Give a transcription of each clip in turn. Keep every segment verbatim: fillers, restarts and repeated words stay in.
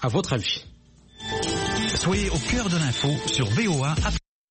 à votre avis? Soyez au cœur de l'info sur V O A.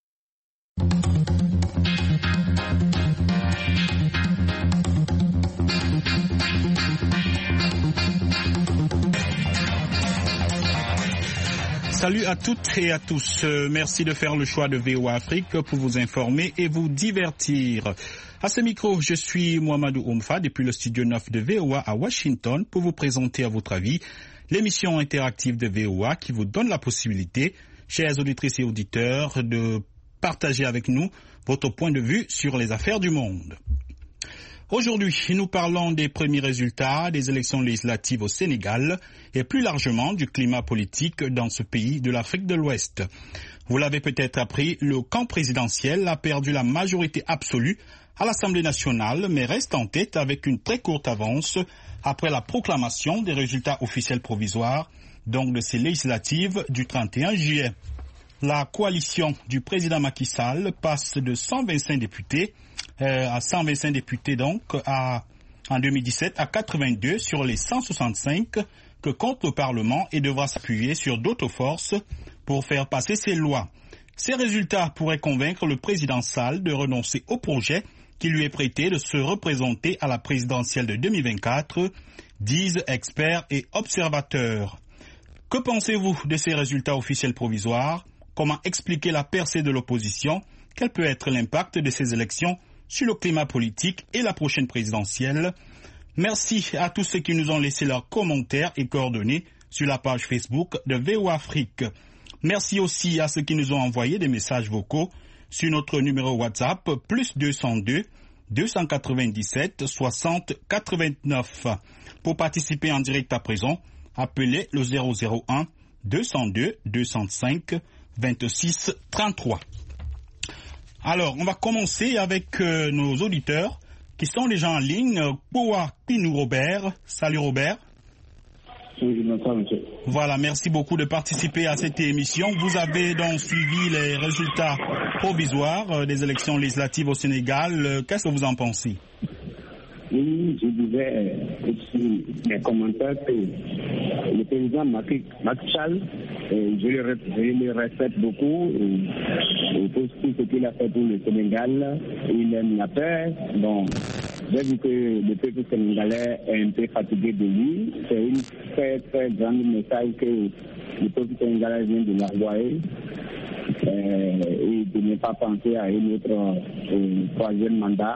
Salut à toutes et à tous. Merci de faire le choix de V O A Afrique pour vous informer et vous divertir. À ce micro, je suis Mohamedou Oumfa depuis le studio neuf de V O A à Washington pour vous présenter à votre avis l'émission interactive de V O A qui vous donne la possibilité, chers auditrices et auditeurs, de partager avec nous votre point de vue sur les affaires du monde. Aujourd'hui, nous parlons des premiers résultats des élections législatives au Sénégal et plus largement du climat politique dans ce pays de l'Afrique de l'Ouest. Vous l'avez peut-être appris, le camp présidentiel a perdu la majorité absolue à l'Assemblée nationale, mais reste en tête avec une très courte avance après la proclamation des résultats officiels provisoires, donc de ces législatives du trente et un juillet. La coalition du président Macky Sall passe de cent vingt-cinq députés euh, à cent vingt-cinq députés donc à, en deux mille dix-sept à quatre-vingt-deux sur les cent soixante-cinq que compte le Parlement et devra s'appuyer sur d'autres forces pour faire passer ses lois. Ces résultats pourraient convaincre le président Sall de renoncer au projet qui lui est prêté de se représenter à la présidentielle de deux mille vingt-quatre, disent experts et observateurs. Que pensez-vous de ces résultats officiels provisoires? Comment expliquer la percée de l'opposition? Quel peut être l'impact de ces élections sur le climat politique et la prochaine présidentielle? Merci à tous ceux qui nous ont laissé leurs commentaires et coordonnées sur la page Facebook de V O A Afrique. Merci aussi à ceux qui nous ont envoyé des messages vocaux sur notre numéro WhatsApp plus deux cent deux, deux cent quatre-vingt-dix-sept, soixante, quatre-vingt-neuf. Pour participer en direct à présent, appelez le zéro zéro un, deux cent deux, deux cent cinq, vingt-six, trente-trois. Alors, on va commencer avec euh, nos auditeurs qui sont déjà en ligne. Poa Pinou Robert. Salut Robert. Oui, bonsoir, monsieur. Voilà, merci beaucoup de participer à cette émission. Vous avez donc suivi les résultats provisoires euh, des élections législatives au Sénégal. Euh, qu'est-ce que vous en pensez? Oui, je disais aussi mes commentaires que le président Macky Sall, je le, je le respecte beaucoup et, et pour tout ce qu'il a fait pour le Sénégal, il aime la paix. Bon, j'ai vu que le peuple sénégalais est un peu fatigué de lui. C'est une très très grande message que le peuple sénégalais vient de l'envoyer. Euh, et de ne pas penser à un autre euh, troisième mandat.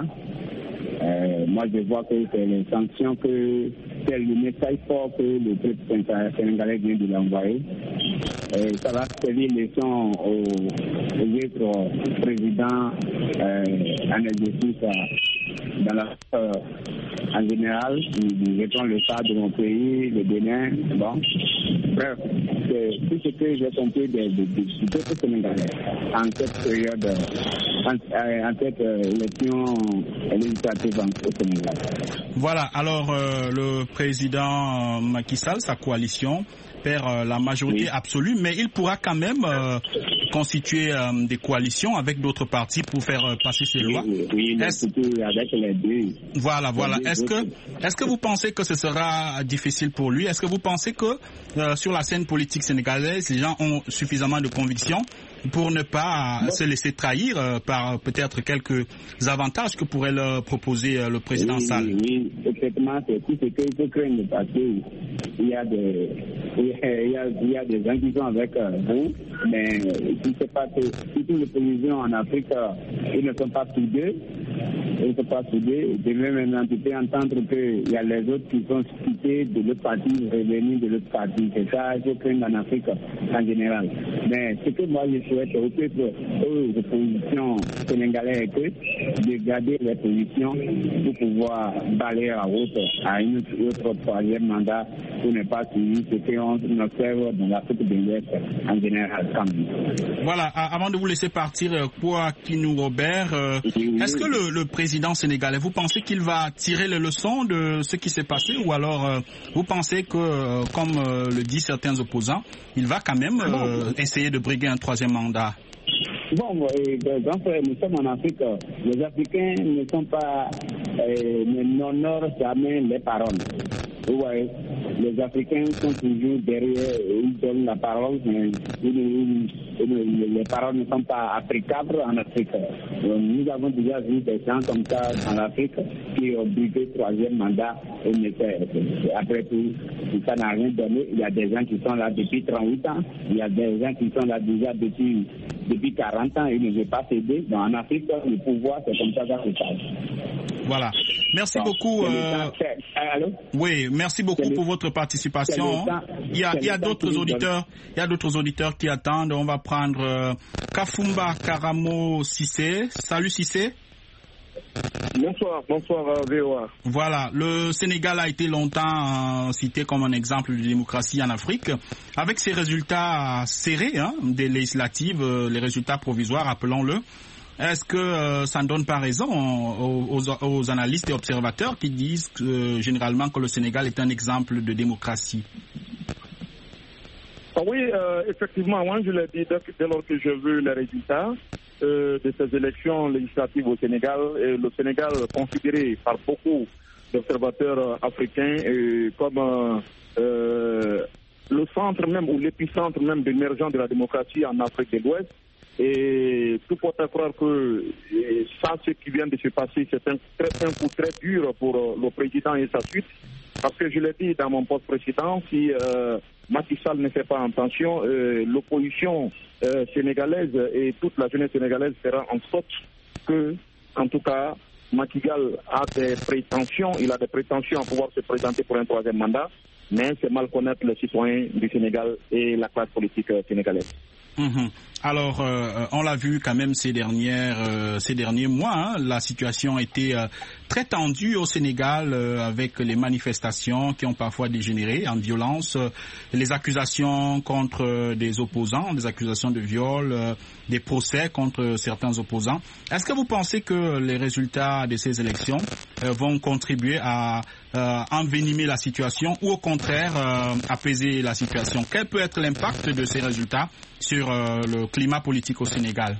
Euh, moi, je vois que c'est les sanctions que c'est le message fort que le peuple sénégalais vient de l'envoyer. Euh, ça va servir leçon aux, aux autres présidents euh, en exercice euh, dans la euh, en général. Nous mettons le cas de mon pays, le Bénin. Bon, bref, c'est tout ce que j'ai compris du peuple sénégalais en cette période, en, en cette euh, élection législative au Sénégal. Voilà, alors euh, le président Macky Sall, sa coalition, perd euh, la majorité oui. absolue, mais il pourra quand même euh, constituer euh, des coalitions avec d'autres partis pour faire euh, passer ses lois. Oui, oui, oui avec les deux. Voilà, voilà. Les est-ce que, est-ce que vous pensez que ce sera difficile pour lui? Est-ce que vous pensez que euh, sur la scène politique sénégalaise, les gens ont suffisamment de conviction pour ne pas bon. se laisser trahir euh, par peut-être quelques avantages que pourrait leur proposer euh, le président oui, Sall? Oui, effectivement, c'est tout ce qu'il faut craindre parce qu'il y a des, il y a, il y a des gens qui sont avec euh, vous, mais je ne sais pas que toutes les prévisions en Afrique, euh, ils ne sont pas soudés. Ils ne sont pas soudés. De même, maintenant, tu peux entendre qu'il y a les autres qui sont quittés de l'autre parti, revenus de l'autre parti. C'est ça, il faut craindre en Afrique en général. Mais ce que moi, je souhaite au peuple, aux oppositions sénégalaises, de garder les positions pour pouvoir balayer à autre, à une autre troisième mandat pour ne pas suivre ce qu'on observe dans l'Afrique de l'Ouest en général. Voilà, avant de vous laisser partir, Poa Pinou Robert, euh, oui, est-ce que le, le président sénégalais, vous pensez qu'il va tirer les leçons de ce qui s'est passé ou alors euh, vous pensez que, euh, comme euh, le disent certains opposants, il va quand même euh, essayer de briguer un troisième mandat? Bon, euh, donc, nous sommes en Afrique. Les Africains ne sont pas, euh, n'honorent jamais les paroles. Ouais. les Africains sont toujours derrière, ils donnent la parole, mais ils, ils, les paroles ne sont pas applicables en Afrique. Donc, nous avons déjà vu des gens comme ça en Afrique qui ont brigué troisième mandat et après tout, ça n'a rien donné. Il y a des gens qui sont là depuis trente-huit ans, il y a des gens qui sont là déjà depuis, depuis quarante ans et ils ne veulent pas céder. Donc, en Afrique, le pouvoir, c'est comme ça que ça se passe. Voilà. Merci Donc, beaucoup. Euh... Allô? Oui, merci beaucoup pour votre participation. Il y a, il y a d'autres auditeurs, il y a d'autres auditeurs qui attendent. On va prendre euh, Kafumba Karamo Sissé. Salut Sissé. Bonsoir, bonsoir V O A. Voilà, le Sénégal a été longtemps euh, cité comme un exemple de démocratie en Afrique. Avec ses résultats serrés hein, des législatives, euh, les résultats provisoires, appelons-le, est-ce que euh, ça ne donne pas raison aux, aux, aux analystes et observateurs qui disent que, euh, généralement que le Sénégal est un exemple de démocratie? Ah oui, euh, effectivement, moi je l'ai dit dès, dès lors que j'ai vu les résultats euh, de ces élections législatives au Sénégal, et le Sénégal considéré par beaucoup d'observateurs africains euh, comme euh, euh, le centre même ou l'épicentre même d'émergence de la démocratie en Afrique de l'Ouest. Et tout porte à croire que sans ce qui vient de se passer, c'est un, un coup très dur pour euh, le président et sa suite. Parce que je l'ai dit dans mon poste précédent, si euh, Macky Sall ne fait pas attention, euh, l'opposition euh, sénégalaise et toute la jeunesse sénégalaise fera en sorte que, en tout cas, Macky Sall a des prétentions, il a des prétentions à pouvoir se présenter pour un troisième mandat, mais c'est mal connaître les citoyens du Sénégal et la classe politique sénégalaise. Mmh. Alors, euh, on l'a vu quand même ces dernières, euh, ces derniers mois, hein, la situation était euh, très tendue au Sénégal euh, avec les manifestations qui ont parfois dégénéré en violence, euh, les accusations contre euh, des opposants, des accusations de viol, euh, des procès contre certains opposants. Est-ce que vous pensez que les résultats de ces élections euh, vont contribuer à euh, envenimer la situation ou au contraire euh, apaiser la situation? Quel peut être l'impact de ces résultats sur euh, le climat politique au Sénégal?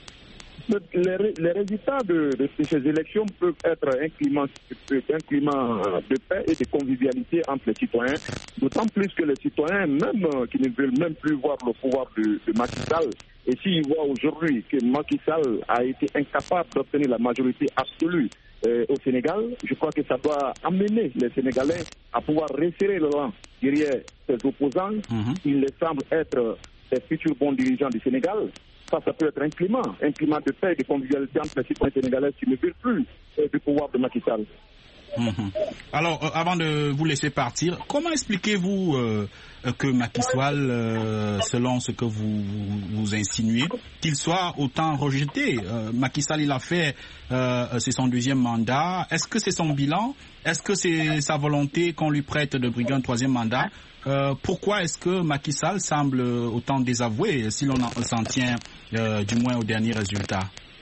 Les, les résultats de, de ces élections peuvent être un climat, un climat de paix et de convivialité entre les citoyens, d'autant plus que les citoyens, même qui ne veulent même plus voir le pouvoir de, de Macky Sall, et s'ils voient aujourd'hui que Macky Sall a été incapable d'obtenir la majorité absolue euh, au Sénégal, je crois que ça doit amener les Sénégalais à pouvoir resserrer le rang derrière ses opposants. Mm-hmm. Il les semble être des futurs bons dirigeants du Sénégal. Ça, ça peut être un climat, un climat de paix et de convivialité entre les citoyens sénégalais qui ne veulent plus euh, du pouvoir de Macky Sall. Mmh. Alors, euh, avant de vous laisser partir, comment expliquez-vous euh, que Macky Sall, euh, selon ce que vous, vous, vous insinuez, qu'il soit autant rejeté? euh, Macky Sall, il a fait, euh, c'est son deuxième mandat. Est-ce que c'est son bilan? Est-ce que c'est sa volonté qu'on lui prête de briguer un troisième mandat? Euh, pourquoi est-ce que Macky Sall semble autant désavoué, si l'on s'en tient euh, du moins au dernier résultat?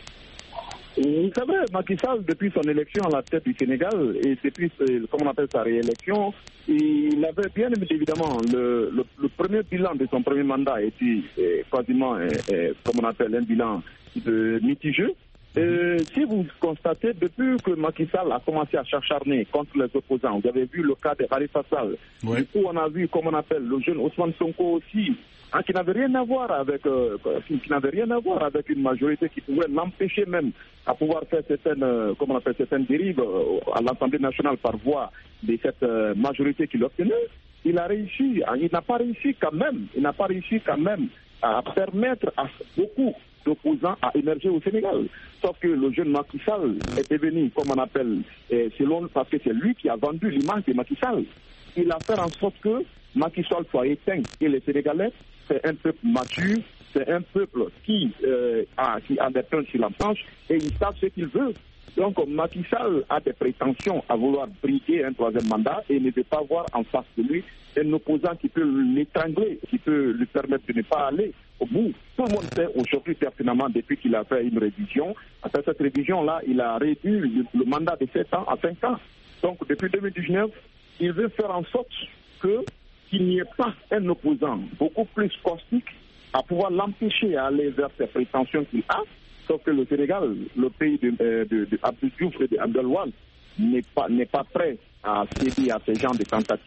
Vous savez, Macky Sall, depuis son élection à la tête du Sénégal et depuis, comme on appelle sa réélection, il avait bien évidemment le, le, le premier bilan de son premier mandat était eh, quasiment, eh, comme on appelle, un bilan de mitigeux. Euh, si vous constatez, depuis que Macky Sall a commencé à s'acharner contre les opposants, vous avez vu le cas de Khalifa Sall, oui. Du coup on a vu, comme on appelle, le jeune Ousmane Sonko aussi, hein, qui n'avait rien à voir avec, euh, qui n'avait rien à voir avec une majorité qui pouvait l'empêcher même à pouvoir faire certaines, euh, comment on appelle, certaines dérives euh, à l'Assemblée nationale par voie de cette euh, majorité qu'il obtenait. Il a réussi, hein, il n'a pas réussi quand même, il n'a pas réussi quand même à permettre à beaucoup d'opposants à émerger au Sénégal. Sauf que le jeune Macky Sall est devenu, comme on appelle, eh, selon, parce que c'est lui qui a vendu l'image de Macky Sall. Il a fait en sorte que Macky Sall soit éteint. Et les Sénégalais, c'est un peuple mature, c'est un peuple qui, euh, a, qui a des plans sur la planche et ils savent ce qu'il veut. Donc Macky Sall a des prétentions à vouloir briguer un troisième mandat et ne veut pas voir en face de lui un opposant qui peut l'étrangler, qui peut lui permettre de ne pas aller au bout. Tout le monde sait aujourd'hui pertinemment, depuis qu'il a fait une révision, après cette révision-là, il a réduit le, le mandat de sept ans à cinq ans. Donc depuis deux mille dix-neuf, il veut faire en sorte que qu'il n'y ait pas un opposant beaucoup plus caustique à pouvoir l'empêcher à aller vers ses prétentions qu'il a. Sauf que le Sénégal, le pays de, de, de, de Abdou Diouf et d'Abdoul Wade, n'est pas, n'est pas prêt à céder à ces genres de tentatives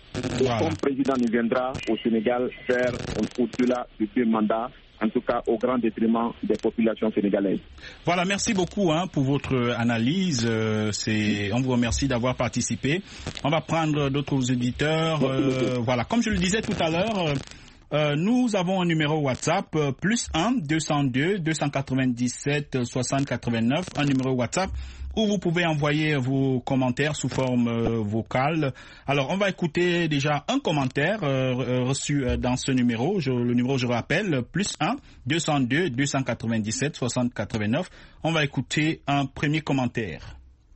Voilà. Comme président, il viendra au Sénégal faire au-delà de deux mandats, en tout cas au grand détriment des populations sénégalaises. Voilà, merci beaucoup hein, pour votre analyse. Euh, c'est, on vous remercie d'avoir participé. On va prendre d'autres auditeurs. Euh, voilà, comme je le disais tout à l'heure, euh, nous avons un numéro WhatsApp, euh, plus un deux cent deux deux cent quatre-vingt-dix-sept soixante quatre-vingt-neuf, un numéro WhatsApp où vous pouvez envoyer vos commentaires sous forme euh, vocale. Alors, on va écouter déjà un commentaire euh, reçu euh, dans ce numéro. Je, le numéro, je rappelle, plus un deux cent deux deux cent quatre-vingt-dix-sept soixante quatre-vingt-neuf. On va écouter un premier commentaire.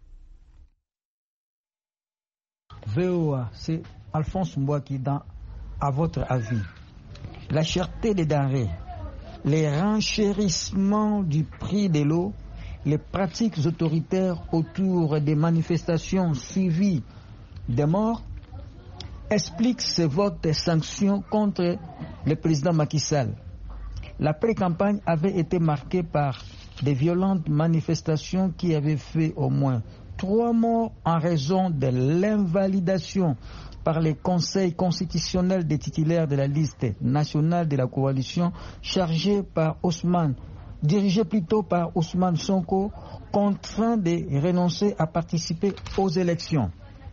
V O A, c'est Alphonse Mbouaki dans à votre avis. La cherté des denrées, les renchérissements du prix de l'eau, les pratiques autoritaires autour des manifestations suivies des morts expliquent ce vote de sanctions contre le président Macky Sall. La pré-campagne avait été marquée par des violentes manifestations qui avaient fait au moins trois morts en raison de l'invalidation par les conseils constitutionnels des titulaires de la liste nationale de la coalition chargée par Ousmane, dirigée plutôt par Ousmane Sonko, contraint de renoncer à participer aux élections.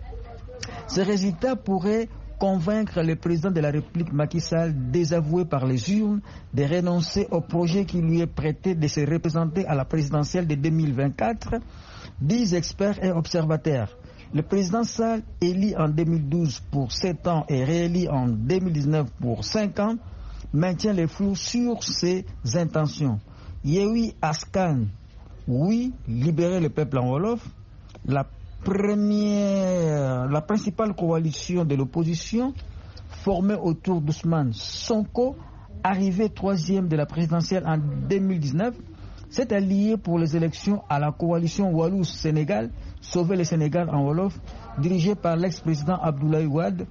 Ces résultats pourraient convaincre le président de la République Macky Sall, désavoué par les urnes, de renoncer au projet qui lui est prêté de se représenter à la présidentielle de deux mille vingt-quatre, disent experts et observateurs. Le président Sall, élu en deux mille douze pour sept ans et réélu en deux mille dix-neuf pour cinq ans, maintient les flous sur ses intentions. Yehui Askan, oui, libérer le peuple en Wolof, la première, la principale coalition de l'opposition, formée autour d'Ousmane Sonko, arrivé troisième de la présidentielle en deux mille dix-neuf, s'est allié pour les élections à la coalition Wallouz-Sénégal, Sauver le Sénégal en Wolof, dirigée par l'ex-président Abdoulaye Wade,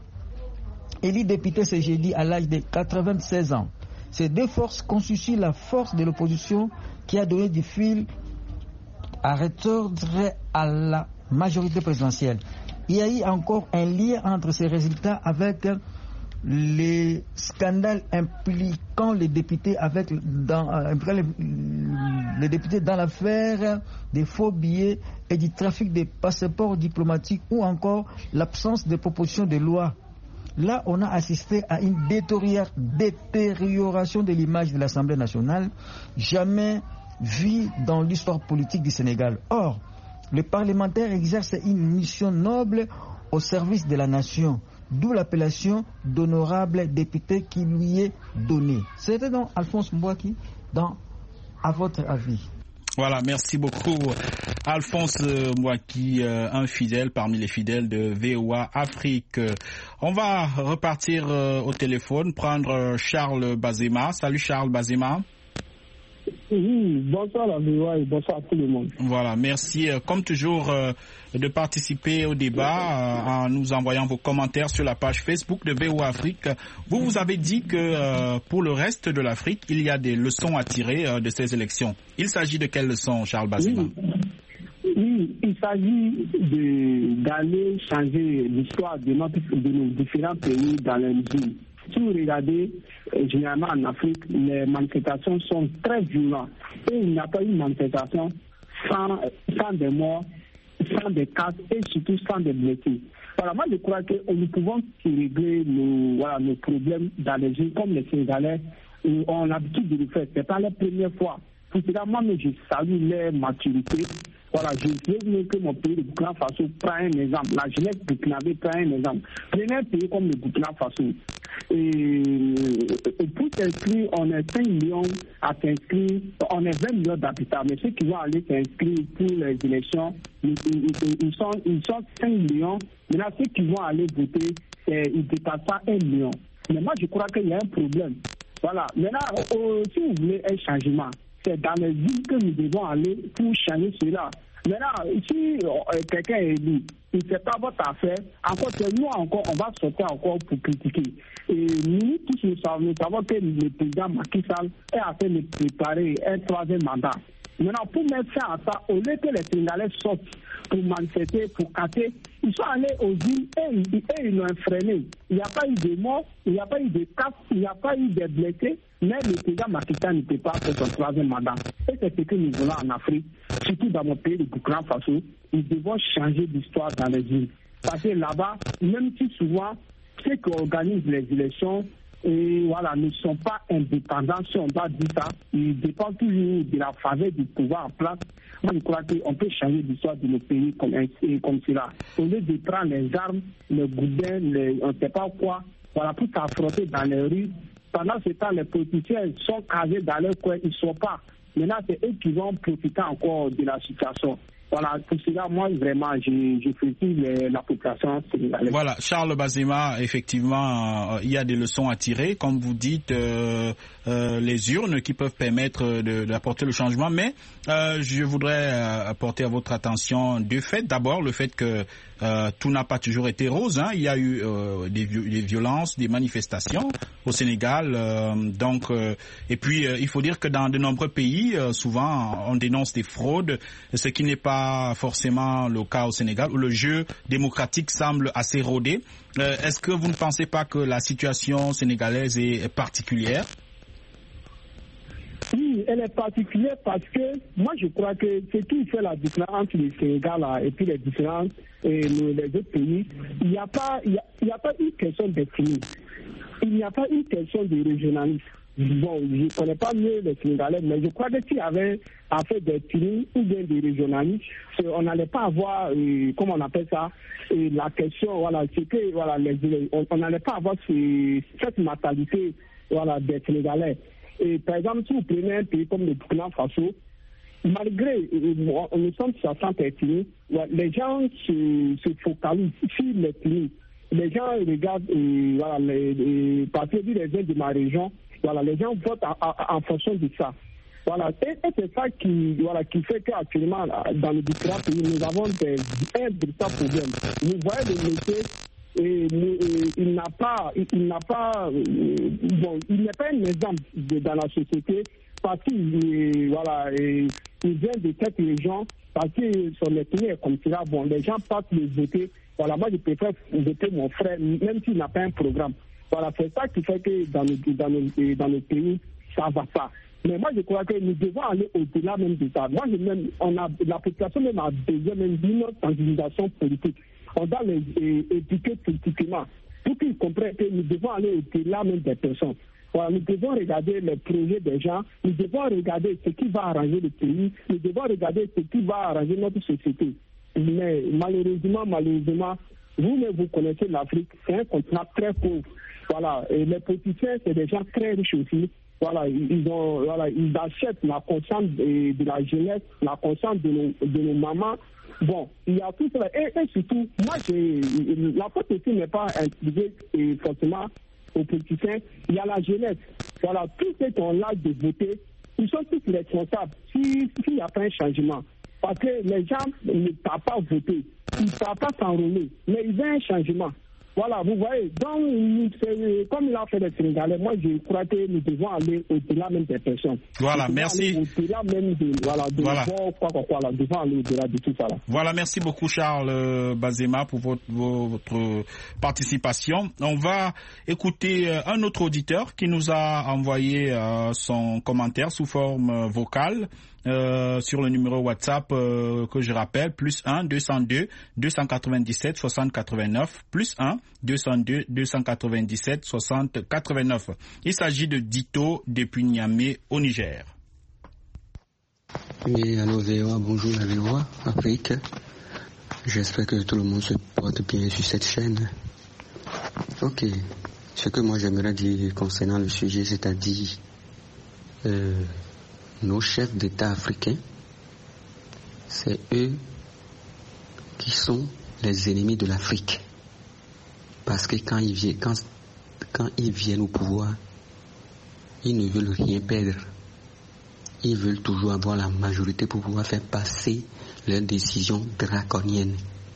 élu député ce jeudi à l'âge de quatre-vingt-seize ans. Ces deux forces constituent la force de l'opposition qui a donné du fil à retordre à la majorité présidentielle. Il y a eu encore un lien entre ces résultats avec les scandales impliquant les députés avec dans, euh, impliquant les, les députés dans l'affaire des faux billets et du trafic des passeports diplomatiques ou encore l'absence de propositions de loi. Là, on a assisté à une détérioration de l'image de l'Assemblée nationale jamais vue dans l'histoire politique du Sénégal. Or, le parlementaire exerce une mission noble au service de la nation, d'où l'appellation d'honorable député qui lui est donnée. C'était donc Alphonse Mbouaki dans À votre avis. Voilà, merci beaucoup Alphonse Mbouaki, euh, un fidèle parmi les fidèles de V O A Afrique. On va repartir euh, au téléphone, prendre euh, Charles Bazema. Salut Charles Bazema. Oui, bonsoir à la V O A et bonsoir à tout le monde. Voilà, merci euh, comme toujours euh, de participer au débat euh, en nous envoyant vos commentaires sur la page Facebook de V O A Afrique. Vous, vous avez dit que euh, pour le reste de l'Afrique, il y a des leçons à tirer euh, de ces élections. Il s'agit de quelles leçons, Charles Bazema? Oui, oui, il s'agit de, d'aller changer l'histoire de, notre, de nos différents pays dans les villes. Si vous regardez, euh, généralement en Afrique, les manifestations sont très violentes. Et il n'y a pas eu de manifestation sans, sans des morts, sans des cas et surtout sans des blessés. Voilà, moi je crois que nous pouvons régler nos, voilà, nos problèmes dans les villes comme les Sénégalais ont l'habitude de le faire. Ce n'est pas la première fois. Pour cela, moi, je salue leur maturité. Voilà, je veux que mon pays, le Burkina Faso, prend un exemple. La jeunesse burkinabé prend un exemple. Prenez un pays comme le Burkina Faso. Et, et pour s'inscrire, on est cinq millions à s'inscrire, on est vingt millions d'habitants. Mais ceux qui vont aller s'inscrire pour les élections, ils, ils, ils, sont, ils sont cinq millions. Maintenant, ceux qui vont aller voter, ils dépassent pas un million. Mais moi, je crois qu'il y a un problème. Voilà. Maintenant, euh, si vous voulez un changement, c'est dans les villes que nous devons aller pour changer cela. Maintenant, si euh, quelqu'un est élu, il ne fait pas votre affaire, encore nous encore, on va sortir encore pour critiquer. Et nous tous nous savons, nous savons que le président Macky Sall est en train de préparer un troisième mandat. Maintenant, pour mettre fin à ça, au lieu que les Sénégalais sortent pour manifester, pour casser, Ils sont allés aux îles et, et, et ils l'ont freiné. Il n'y a pas eu de morts, il n'y a pas eu de cas, il n'y a pas eu de blessés, mais le président Macky Sall ne peut pas faire son troisième mandat. Et c'est ce que nous voulons en Afrique, surtout dans mon pays, le Burkina Faso. Nous devons changer d'histoire dans les îles. Parce que là-bas, même si souvent, ceux qui organisent les élections, et voilà, ne sont pas indépendants, si on doit dire ça, ils dépendent toujours de la faveur du pouvoir en place. Moi, je crois qu'on peut changer l'histoire de nos pays comme, comme cela. Au lieu de prendre les armes, les goudins, les, on ne sait pas quoi, voilà, pour s'affronter dans les rues. Pendant ce temps, les politiciens sont casés dans leur coin, ils ne sont pas. Maintenant, c'est eux qui vont profiter encore de la situation. Voilà, pour cela, moi, vraiment, je, je félicite la population sénégalaise. Voilà, Charles Bazema, effectivement, euh, il y a des leçons à tirer. Comme vous dites, euh, euh, les urnes qui peuvent permettre de, d'apporter le changement. Mais euh, je voudrais euh, apporter à votre attention deux faits. D'abord, le fait que euh, tout n'a pas toujours été rose. Hein. Il y a eu euh, des, des violences, des manifestations au Sénégal. Euh, donc, euh, et puis, euh, il faut dire que dans de nombreux pays, euh, souvent, on dénonce des fraudes, ce qui n'est pas forcément le cas au Sénégal, où le jeu démocratique semble assez rodé. Euh, est-ce que vous ne pensez pas que la situation sénégalaise est particulière? Oui, elle est particulière parce que moi je crois que ce qui fait la différence entre le Sénégal et puis les différences et les autres pays, il n'y a pas, il y a, il y a pas une question d'ethnie, il n'y a pas une question de régionalisme. Bon, je ne connais pas mieux les Sénégalais, mais je crois que s'il y avait affaire d'ethnie ou bien de régionalisme, on n'allait pas avoir, euh, comment on appelle ça, euh, la question, voilà, c'est que, voilà, les, on n'allait pas avoir ce, cette mentalité, voilà, des Sénégalais. Et par exemple, si vous prenez un pays comme le Burkina Faso, malgré, euh, nous sommes soixante ethnies, les gens se, se focalisent sur l'ethnie. Les gens regardent, euh, voilà, les, les, parce que les gens de ma région, voilà, les gens votent en, en, en fonction de ça. Voilà, et, et c'est ça qui, voilà, qui fait qu'actuellement, dans les différents pays, nous avons des, un véritable problème. Vous voyez le métier, et, et, il n'a pas, il, il n'a pas, euh, bon, il n'est pas un exemple de, dans la société parce qu'il, voilà, et, il vient de cette région, parce que son ethnie est comme cela. Bon, les gens partent les voter. Voilà, moi je préfère voter mon frère, même s'il n'a pas un programme. Voilà, c'est ça qui fait que dans nos, dans nos, dans nos pays, ça va pas. Mais moi, je crois que nous devons aller au-delà même de ça. Moi, je même, on a, la population même a besoin même d'une sensibilisation politique. On doit les é, éduquer politiquement pour qu'ils comprennent que nous devons aller au-delà même des personnes. Voilà, nous devons regarder les projets des gens, nous devons regarder ce qui va arranger le pays, nous devons regarder ce qui va arranger notre société. Mais malheureusement, malheureusement, vous-même, vous connaissez l'Afrique, c'est un continent très pauvre. Voilà, et les politiciens, c'est des gens très riches aussi. Voilà, ils ont, voilà, ils achètent la conscience de, de la jeunesse, la conscience de nos, de nos mamans. Bon, il y a tout cela. Et, et surtout, moi, j'ai, la faute aussi n'est pas intriguée forcément aux politiciens. Il y a la jeunesse. Voilà, tous ceux qui ont l'âge de voter, ils sont tous responsables s'il si n'y a pas un changement. Parce que les gens ne savent pas voter, ils ne savent pas s'enrôler, mais ils veulent un changement. Voilà, vous voyez, donc, comme il a fait les Sénégalais, moi je crois que nous devons aller au-delà même des personnes. Voilà, merci. Au-delà même de, voilà, de voilà. Voir, quoi, quoi, quoi, là, devant aller au-delà de tout ça. Là. Voilà, merci beaucoup Charles Bazema pour votre, votre participation. On va écouter un autre auditeur qui nous a envoyé euh, son commentaire sous forme vocale. Euh, sur le numéro WhatsApp euh, que je rappelle, plus un deux cent deux deux cent quatre-vingt-dix-sept soixante quatre-vingt-neuf, plus un deux cent deux deux cent quatre-vingt-dix-sept soixante quatre-vingt-neuf. Il s'agit de Dito depuis Niamey au Niger. Oui, allô V O A, bonjour la V O A Afrique. J'espère que tout le monde se porte bien sur cette chaîne. Ok, ce que moi j'aimerais dire concernant le sujet, c'est-à-dire euh, nos chefs d'État africains, c'est eux qui sont les ennemis de l'Afrique. Parce que quand ils viennent, quand, quand ils viennent au pouvoir, ils ne veulent rien perdre. Ils veulent toujours avoir la majorité pour pouvoir faire passer leurs décisions draconiennes.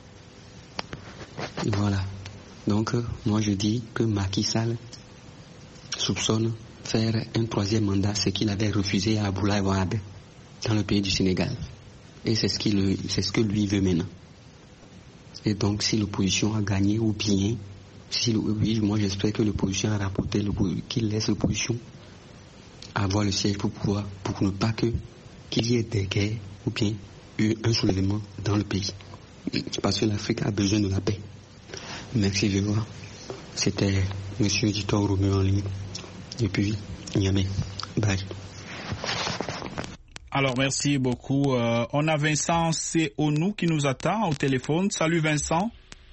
Et voilà. Donc, moi je dis que Macky Sall soupçonne faire un troisième mandat, ce qu'il avait refusé à Abdoulaye Wade dans le pays du Sénégal. Et c'est ce, qu'il, c'est ce que lui veut maintenant. Et donc, si l'opposition a gagné ou bien, si oui, moi j'espère que l'opposition a rapporté, qu'il laisse l'opposition avoir le siège pour pouvoir, pour ne pas que qu'il y ait des guerres ou bien un soulèvement dans le pays. Parce que l'Afrique a besoin de la paix. Merci, je vois. C'était M. Editor Roméo en ligne. Et puis, Niamey. Bye. Alors, merci beaucoup. Euh, on a Vincent Seonou qui nous attend au téléphone. Salut Vincent.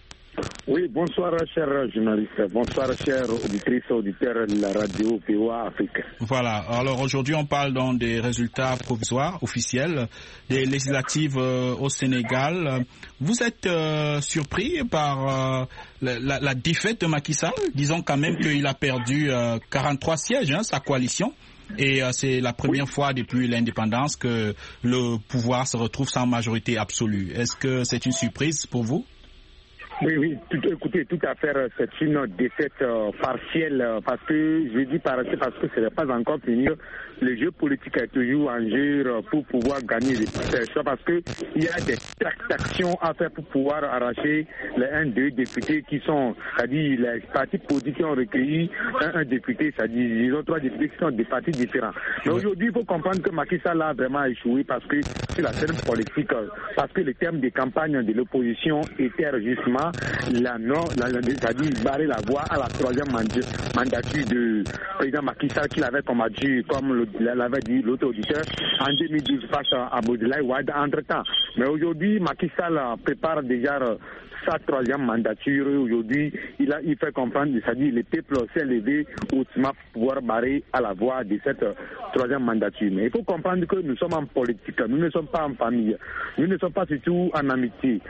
Oui, bonsoir chers journalistes, bonsoir chers auditrices, auditeurs de la radio V O A Afrique. Voilà, alors aujourd'hui on parle donc des résultats provisoires officiels des législatives euh, au Sénégal. Vous êtes euh, surpris par euh, la, la, la défaite de Macky Sall? Disons quand même qu'il a perdu euh, quarante-trois sièges, hein, sa coalition. Et euh, c'est la première oui. fois depuis l'indépendance que le pouvoir se retrouve sans majorité absolue. Est-ce que c'est une surprise pour vous? Oui, oui, tout, écoutez, tout à fait, c'est une défaite euh, partielle, euh, parce que, je dis par parce que ce n'est pas encore fini. Le jeu politique est toujours en jeu euh, pour pouvoir gagner les élections, parce que il y a des tractations à faire pour pouvoir arracher les un, deux députés qui sont, c'est-à-dire les partis politiques qui ont recueilli un, un député, c'est-à-dire ils ont trois députés qui sont des partis différents. Mais aujourd'hui, il faut comprendre que Macky Sall a vraiment échoué parce que sur la scène politique, parce que les termes de campagne de l'opposition étaient justement la non, la, la, c'est-à-dire barrer la voie à la troisième mandature du président Macky Sall qu'il avait combattu, comme le, l'avait dit l'autre auditeur, en deux mille douze face à Abdoulaye Wade entre-temps. Mais aujourd'hui, Macky Sall prépare déjà sa troisième mandature. Aujourd'hui, il a il fait comprendre, c'est-à-dire le peuple s'est levé au pour pouvoir barrer à la voie de cette troisième mandature. Mais il faut comprendre que nous sommes en politique, nous ne sommes pas en famille, nous ne sommes pas surtout en amitié.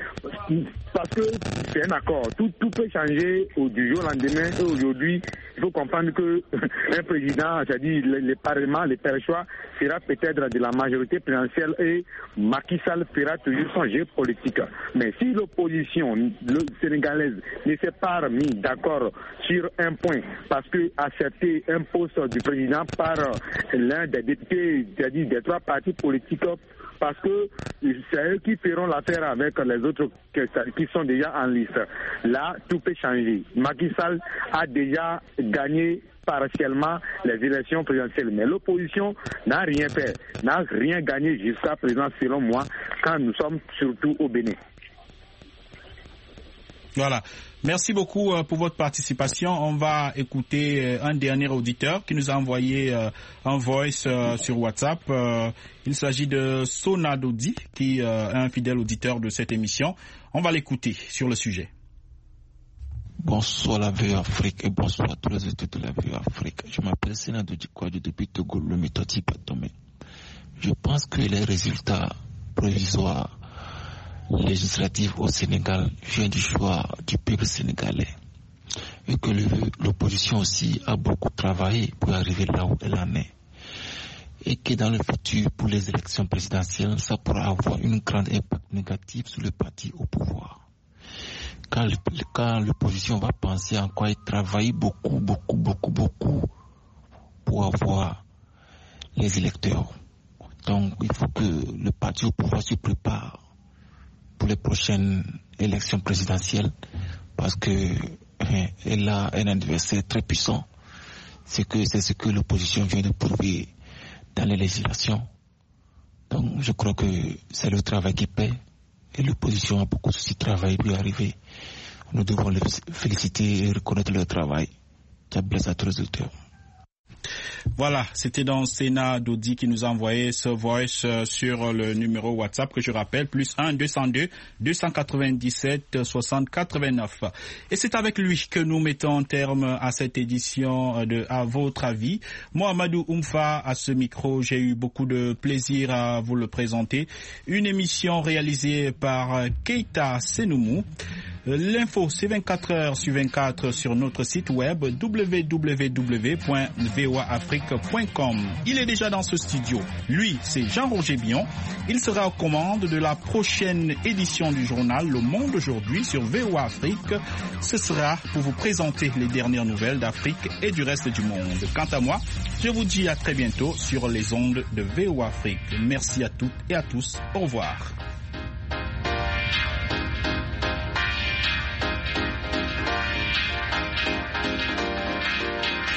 Parce que c'est un accord, tout, tout peut changer au, du jour au lendemain. Et aujourd'hui, il faut comprendre que un président, c'est-à-dire le, le Parlement, le choix sera peut-être de la majorité présidentielle et Macky Sall fera toujours son jeu politique. Mais si l'opposition le sénégalaise ne s'est pas mis d'accord sur un point, parce que accepter un poste du président par l'un des députés, c'est-à-dire des trois partis politiques, parce que c'est eux qui feront l'affaire avec les autres qui sont déjà en liste. Là, tout peut changer. Macky Sall a déjà gagné partiellement les élections présidentielles, mais l'opposition n'a rien fait, n'a rien gagné jusqu'à présent, selon moi, quand nous sommes surtout au Bénin. Voilà. Merci beaucoup pour votre participation. On va écouter un dernier auditeur qui nous a envoyé un voice sur WhatsApp. Il s'agit de Sona Dodi, qui est un fidèle auditeur de cette émission. On va l'écouter sur le sujet. Bonsoir la V O A Afrique et bonsoir à tous les auditeurs de la V O A Afrique. Je m'appelle Sona Dodi Kouadou depuis Togo, le Métoti Patomé. Je pense que les résultats provisoires législative au Sénégal vient du choix du peuple sénégalais et que le, l'opposition aussi a beaucoup travaillé pour arriver là où elle en est et que dans le futur pour les élections présidentielles ça pourra avoir une grande impact négatif sur le parti au pouvoir. Quand, le, quand l'opposition va penser en quoi il travaille beaucoup, beaucoup, beaucoup, beaucoup pour avoir les électeurs. Donc il faut que le parti au pouvoir se prépare pour les prochaines élections présidentielles parce que hein, elle a un adversaire très puissant. C'est que c'est ce que l'opposition vient de prouver dans les législations. Donc je crois que c'est le travail qui paie et l'opposition a beaucoup aussi travaillé pour y arriver. Nous devons les féliciter et reconnaître leur travail. Ça blesse à tous les auteurs. Voilà, c'était dans Sena Dodi qui nous a envoyé ce voice sur le numéro WhatsApp que je rappelle, plus un deux cent deux deux cent quatre-vingt-dix-sept soixante quatre-vingt-neuf. Et c'est avec lui que nous mettons terme à cette édition de À votre avis. Moi, Amadou Oumfa, à ce micro, j'ai eu beaucoup de plaisir à vous le présenter. Une émission réalisée par Keita Senoumou. L'info, c'est vingt-quatre heures sur vingt-quatre sur notre site web w w w point v o a afrique point com. Il est déjà dans ce studio. Lui, c'est Jean-Roger Bion. Il sera aux commandes de la prochaine édition du journal Le Monde aujourd'hui sur V O A Afrique. Ce sera pour vous présenter les dernières nouvelles d'Afrique et du reste du monde. Quant à moi, je vous dis à très bientôt sur les ondes de V O A Afrique. Merci à toutes et à tous. Au revoir.